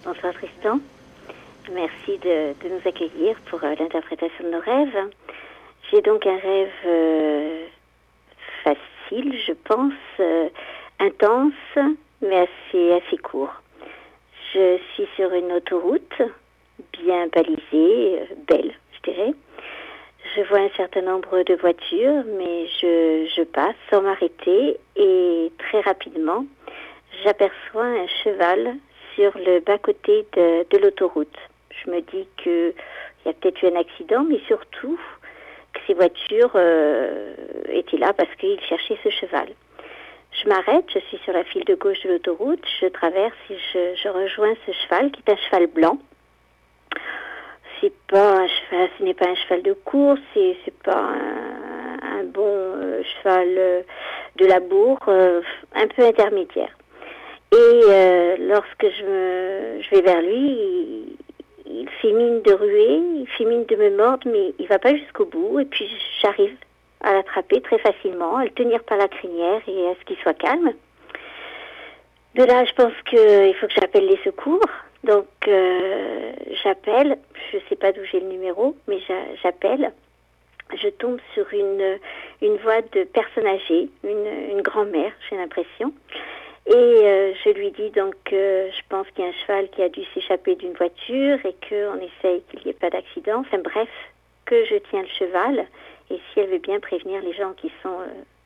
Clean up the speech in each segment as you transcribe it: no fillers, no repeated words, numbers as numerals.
Bonsoir Tristan. Merci de nous accueillir pour l'interprétation de nos rêves. J'ai donc un rêve facile, je pense, intense, mais assez court. Je suis sur une autoroute, bien balisée, belle, je dirais. Je vois un certain nombre de voitures, mais je passe sans m'arrêter et très rapidement, j'aperçois un cheval sur le bas-côté de l'autoroute. Je me dis qu'il y a peut-être eu un accident, mais surtout que ces voitures étaient là parce qu'ils cherchaient ce cheval. Je m'arrête, je suis sur la file de gauche de l'autoroute, je traverse et je rejoins ce cheval qui est un cheval blanc. C'est pas un cheval, ce n'est pas un cheval de course, c'est pas un bon cheval de labour, un peu intermédiaire. Et lorsque je vais vers lui, il fait mine de ruer, il fait mine de me mordre, mais il va pas jusqu'au bout. Et puis j'arrive à l'attraper très facilement, à le tenir par la crinière et à ce qu'il soit calme. De là, je pense qu'il faut que j'appelle les secours. Donc j'appelle, je sais pas d'où j'ai le numéro, mais j'appelle. Je tombe sur une voix de personne âgée, une grand-mère, j'ai l'impression. Et je lui dis donc je pense qu'il y a un cheval qui a dû s'échapper d'une voiture et qu'on essaye qu'il n'y ait pas d'accident. Enfin bref, que je tiens le cheval et si elle veut bien prévenir les gens qui sont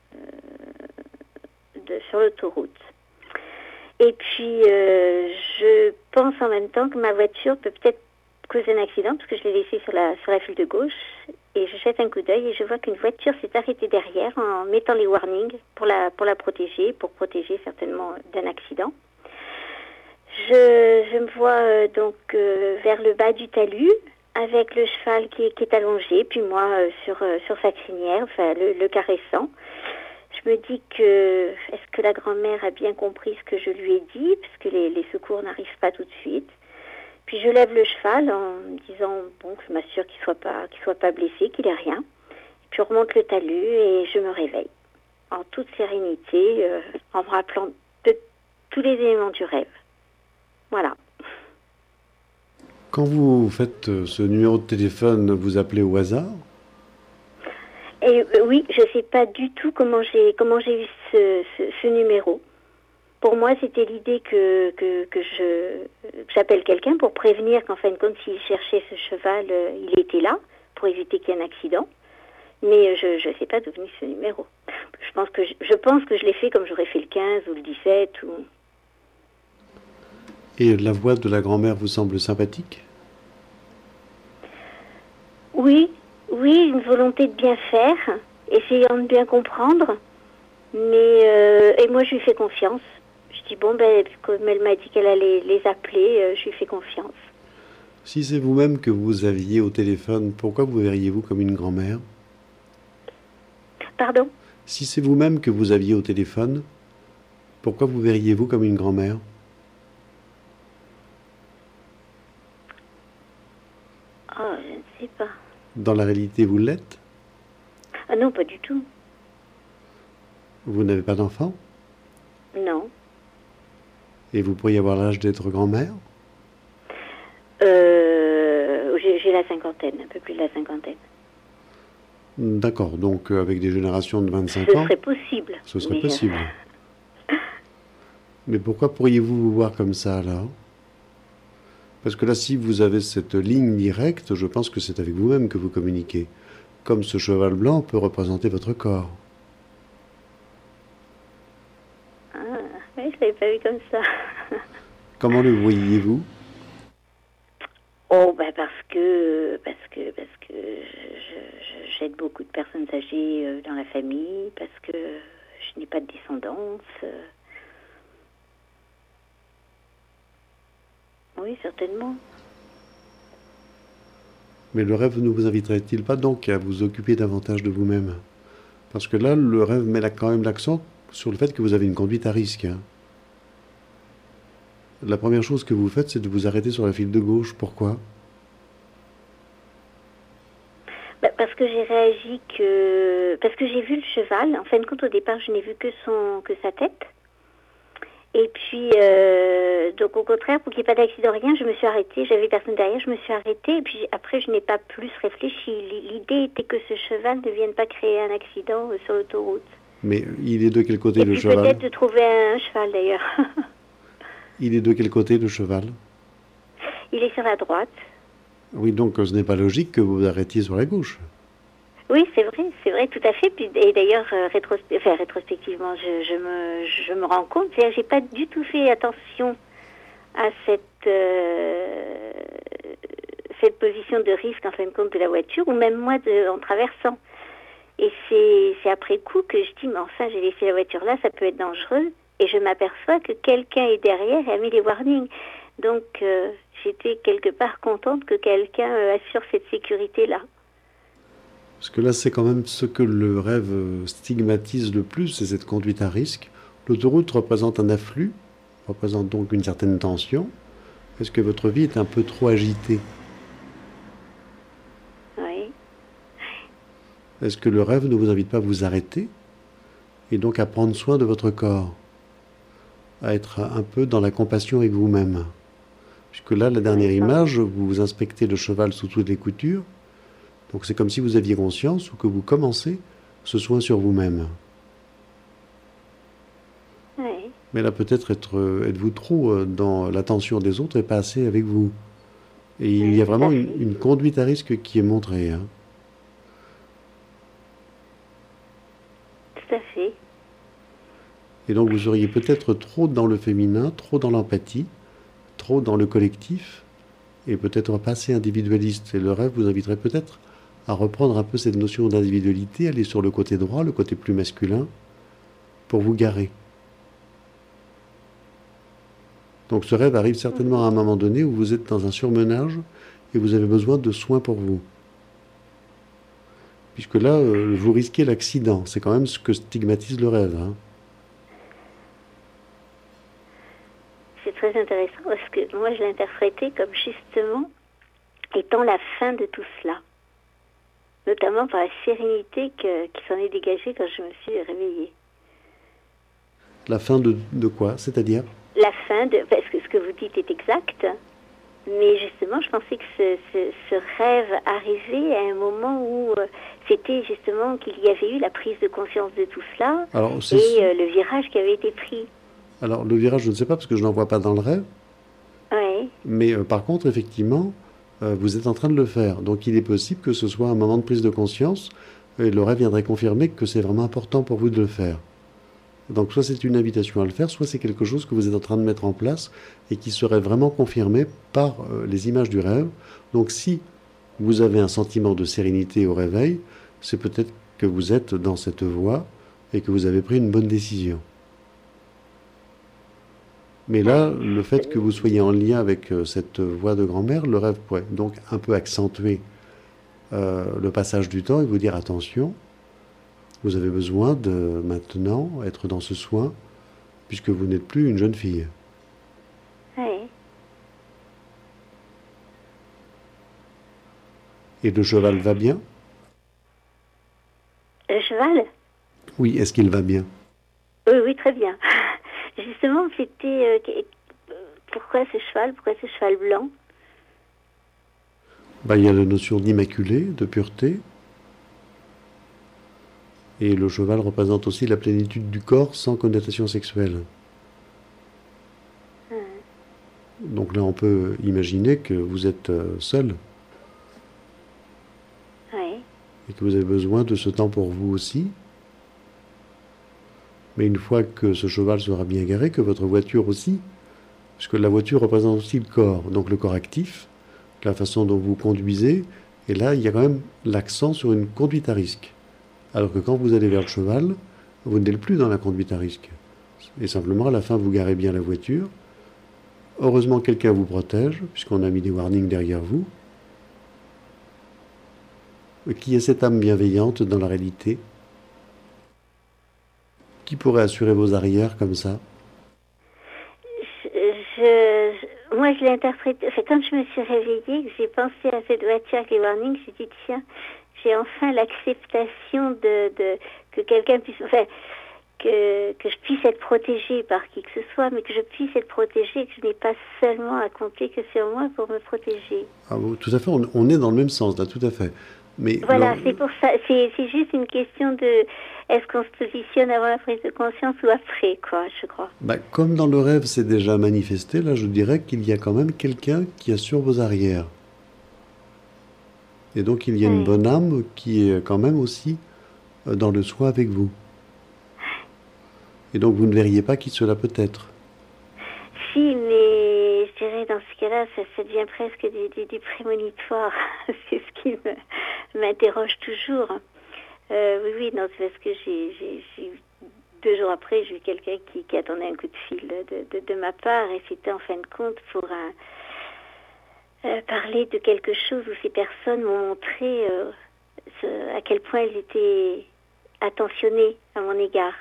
sur l'autoroute. Et puis je pense en même temps que ma voiture peut peut-être causer un accident parce que je l'ai laissée sur la file de gauche et je jette un coup d'œil et je vois qu'une voiture s'est arrêtée derrière en mettant les warnings pour la protéger, pour protéger certainement d'un accident. Je me vois donc vers le bas du talus avec le cheval qui est allongé, puis moi sur sa crinière, enfin le caressant. Je me dis est-ce que la grand-mère a bien compris ce que je lui ai dit, parce que les secours n'arrivent pas tout de suite. Puis je lève le cheval en me disant bon, que je m'assure qu'il soit pas blessé, qu'il ait rien. Puis on remonte le talus et je me réveille en toute sérénité, en me rappelant de tous les éléments du rêve. Voilà. Quand vous faites ce numéro de téléphone, vous appelez au hasard? Et oui, je sais pas du tout comment j'ai eu ce numéro. Pour moi, c'était l'idée que j'appelle quelqu'un pour prévenir qu'en fin de compte, s'il cherchait ce cheval, il était là, pour éviter qu'il y ait un accident. Mais je ne sais pas d'où venait ce numéro. Je pense que je l'ai fait comme j'aurais fait le 15 ou le 17. Et la voix de la grand-mère vous semble sympathique? Oui, une volonté de bien faire, essayant de bien comprendre. Mais et moi, je lui fais confiance. Je dis, bon, comme elle m'a dit qu'elle allait les appeler, je lui fais confiance. Si c'est vous-même que vous aviez au téléphone, pourquoi vous verriez-vous comme une grand-mère? Pardon? Si c'est vous-même que vous aviez au téléphone, pourquoi vous verriez-vous comme une grand-mère? Oh, je ne sais pas. Dans la réalité, vous l'êtes? Ah non, pas du tout. Vous n'avez pas d'enfant? Non. Et vous pourriez avoir l'âge d'être grand-mère? J'ai la cinquantaine, un peu plus de la cinquantaine. D'accord, donc avec des générations de 25 Ce ans? serait possible. Ce serait possible. Mais pourquoi pourriez-vous vous voir comme ça, alors? Parce que là, si vous avez cette ligne directe, je pense que c'est avec vous-même que vous communiquez. Comme ce cheval blanc peut représenter votre corps. Ah, oui, je ne l'avais pas vu comme ça. Comment le voyez-vous? Oh, parce que j'aide beaucoup de personnes âgées dans la famille, parce que je n'ai pas de descendance. Oui, certainement. Mais le rêve ne vous inviterait-il pas donc à vous occuper davantage de vous-même? Parce que là, le rêve met quand même l'accent sur le fait que vous avez une conduite à risque. La première chose que vous faites, c'est de vous arrêter sur la file de gauche. Pourquoi? Parce que j'ai réagi parce que j'ai vu le cheval. En fin de compte, au départ, je n'ai vu que sa tête. Et puis, donc au contraire, pour qu'il n'y ait pas d'accident, rien, je me suis arrêtée. J'avais personne derrière, je me suis arrêtée. Et puis après, je n'ai pas plus réfléchi. L'idée était que ce cheval ne vienne pas créer un accident sur l'autoroute. Mais il est de quel côté Et le puis cheval? peut-être de trouver un cheval d'ailleurs. Il est de quel côté le cheval? Il est sur la droite. Oui, donc ce n'est pas logique que vous vous arrêtiez sur la gauche. Oui, c'est vrai, tout à fait. Puis, et d'ailleurs, rétrospectivement, je me rends compte, c'est-à-dire, j'ai pas du tout fait attention à cette position de risque en fin de compte de la voiture, ou même moi en traversant. Et c'est après coup que je dis, mais enfin, j'ai laissé la voiture là, ça peut être dangereux. Et je m'aperçois que quelqu'un est derrière et a mis les warnings. Donc, j'étais quelque part contente que quelqu'un assure cette sécurité-là. Parce que là, c'est quand même ce que le rêve stigmatise le plus, c'est cette conduite à risque. L'autoroute représente un afflux, représente donc une certaine tension. Est-ce que votre vie est un peu trop agitée? Oui. Est-ce que le rêve ne vous invite pas à vous arrêter et donc à prendre soin de votre corps, à être un peu dans la compassion avec vous-même? Puisque là, la dernière image, vous inspectez le cheval sous toutes les coutures. Donc c'est comme si vous aviez conscience ou que vous commencez ce soin sur vous-même. Oui. Mais là, peut-être êtes-vous trop dans l'attention des autres et pas assez avec vous. Et il y a vraiment une conduite à risque qui est montrée. Hein. Tout à fait. Et donc vous seriez peut-être trop dans le féminin, trop dans l'empathie, trop dans le collectif, et peut-être pas assez individualiste. Et le rêve vous inviterait peut-être à reprendre un peu cette notion d'individualité, aller sur le côté droit, le côté plus masculin, pour vous garer. Donc ce rêve arrive certainement à un moment donné où vous êtes dans un surmenage et vous avez besoin de soins pour vous. Puisque là, vous risquez l'accident. C'est quand même ce que stigmatise le rêve. Hein. C'est très intéressant parce que moi, je l'interprétais comme justement étant la fin de tout cela. Notamment par la sérénité qui s'en est dégagée quand je me suis réveillée. La fin de quoi? C'est-à-dire? La fin de... Parce que ce que vous dites est exact, mais justement, je pensais que ce rêve arrivait à un moment où c'était justement qu'il y avait eu la prise de conscience de tout cela. Alors, et le virage qui avait été pris. Alors, le virage, je ne sais pas parce que je n'en vois pas dans le rêve. Oui. Mais par contre, effectivement... vous êtes en train de le faire. Donc il est possible que ce soit un moment de prise de conscience et le rêve viendrait confirmer que c'est vraiment important pour vous de le faire. Donc soit c'est une invitation à le faire, soit c'est quelque chose que vous êtes en train de mettre en place et qui serait vraiment confirmé par les images du rêve. Donc si vous avez un sentiment de sérénité au réveil, c'est peut-être que vous êtes dans cette voie et que vous avez pris une bonne décision. Mais là, le fait que vous soyez en lien avec cette voix de grand-mère, le rêve pourrait donc un peu accentuer le passage du temps et vous dire attention, vous avez besoin de maintenant être dans ce soin puisque vous n'êtes plus une jeune fille. Oui. Et le cheval va bien? Le cheval? Oui, est-ce qu'il va bien? Oui, très bien. Justement, c'était... pourquoi ce cheval blanc? Il y a la notion d'immaculé, de pureté. Et le cheval représente aussi la plénitude du corps sans connotation sexuelle. Donc là, on peut imaginer que vous êtes seul. Oui. Et que vous avez besoin de ce temps pour vous aussi. Mais une fois que ce cheval sera bien garé, que votre voiture aussi, puisque la voiture représente aussi le corps, donc le corps actif, la façon dont vous conduisez, et là, il y a quand même l'accent sur une conduite à risque. Alors que quand vous allez vers le cheval, vous n'êtes plus dans la conduite à risque. Et simplement, à la fin, vous garez bien la voiture. Heureusement, quelqu'un vous protège, puisqu'on a mis des warnings derrière vous. Qui est cette âme bienveillante dans la réalité ? Qui pourrait assurer vos arrières comme ça? Moi, je l'ai interprété... Enfin, quand je me suis réveillée, que j'ai pensé à cette voiture avec les warnings, j'ai dit, tiens, j'ai enfin l'acceptation que quelqu'un puisse... Enfin, que je puisse être protégée par qui que ce soit, mais que je puisse être protégée et que je n'ai pas seulement à compter que sur moi pour me protéger. Ah, tout à fait, on est dans le même sens, là, tout à fait. Mais voilà, c'est pour ça, c'est juste une question de est-ce qu'on se positionne avant la prise de conscience ou après, quoi, je crois. Comme dans le rêve c'est déjà manifesté, là je dirais qu'il y a quand même quelqu'un qui assure vos arrières. Et donc il y a une bonne âme qui est quand même aussi dans le soin avec vous. Et donc vous ne verriez pas qui cela peut être. Si, mais je dirais dans ce cas-là, ça devient presque du prémonitoire. C'est ce qui m'interroge toujours. Oui, non, c'est parce que j'ai 2 jours après, j'ai eu quelqu'un qui attendait un coup de fil de ma part, et c'était en fin de compte pour parler de quelque chose où ces personnes m'ont montré à quel point elles étaient attentionnées à mon égard.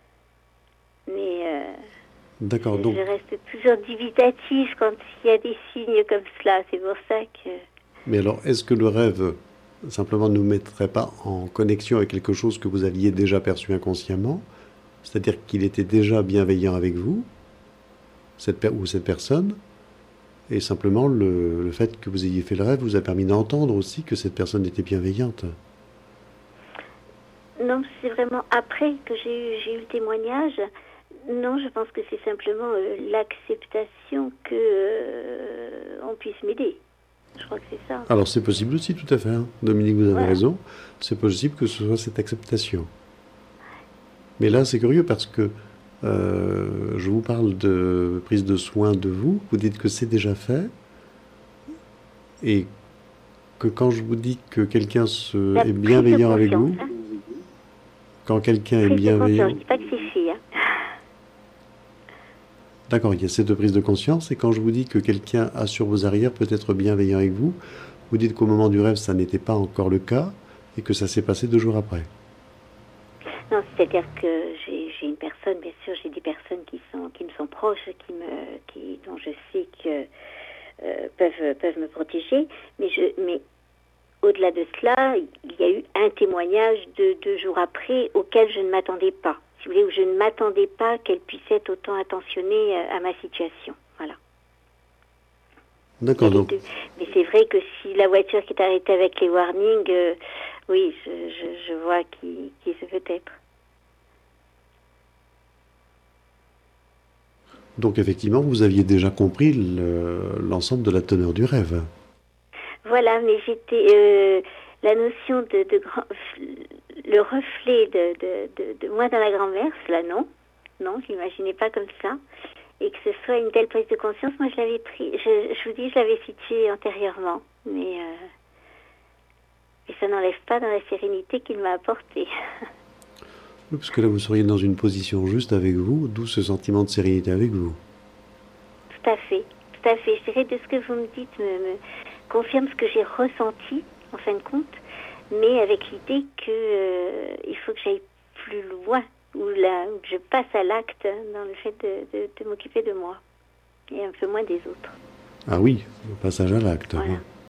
Mais d'accord, donc je reste toujours dubitative quand il y a des signes comme cela. C'est pour ça que... Mais alors, est-ce que le rêve simplement ne nous mettrait pas en connexion avec quelque chose que vous aviez déjà perçu inconsciemment? C'est-à-dire qu'il était déjà bienveillant avec vous, cette personne, et simplement le fait que vous ayez fait le rêve vous a permis d'entendre aussi que cette personne était bienveillante? Non, c'est vraiment après que j'ai eu le témoignage. Non, je pense que c'est simplement l'acceptation que on puisse m'aider. Je crois que c'est ça. Alors c'est possible aussi, tout à fait, hein. Dominique, vous avez raison. C'est possible que ce soit cette acceptation. Mais là, c'est curieux parce que je vous parle de prise de soin de vous. Vous dites que c'est déjà fait. Et que quand je vous dis que quelqu'un est bienveillant avec vous, hein. Quand quelqu'un est bienveillant... Je ne dis pas que c'est fait. Hein. D'accord, il y a cette prise de conscience. Et quand je vous dis que quelqu'un assure vos arrières, peut être bienveillant avec vous, vous dites qu'au moment du rêve, ça n'était pas encore le cas et que ça s'est passé 2 jours après. Non, c'est-à-dire que j'ai une personne, bien sûr, j'ai des personnes qui me sont proches, dont je sais que peuvent me protéger, mais au-delà de cela, il y a eu un témoignage de 2 jours après auquel je ne m'attendais pas. Si vous voulez, où je ne m'attendais pas qu'elle puisse être autant attentionnée à ma situation. Voilà. D'accord, donc. Mais c'est vrai que si la voiture qui est arrêtée avec les warnings, oui, je vois qui ce peut être. Donc effectivement, vous aviez déjà compris l'ensemble de la teneur du rêve. Voilà, mais j'étais la notion le reflet de moi dans la grand-mère, cela non, je l'imaginais pas comme ça, et que ce soit une telle prise de conscience, moi je l'avais pris, je vous dis, je l'avais situé antérieurement, mais ça n'enlève pas dans la sérénité qu'il m'a apportée. Oui, parce que là vous seriez dans une position juste avec vous, d'où ce sentiment de sérénité avec vous. Tout à fait, je dirais de ce que vous me dites me confirme ce que j'ai ressenti, en fin de compte, mais avec l'idée que il faut que j'aille plus loin, ou que je passe à l'acte dans le fait de m'occuper de moi, et un peu moins des autres. Ah oui, le passage à l'acte. Voilà. Hein.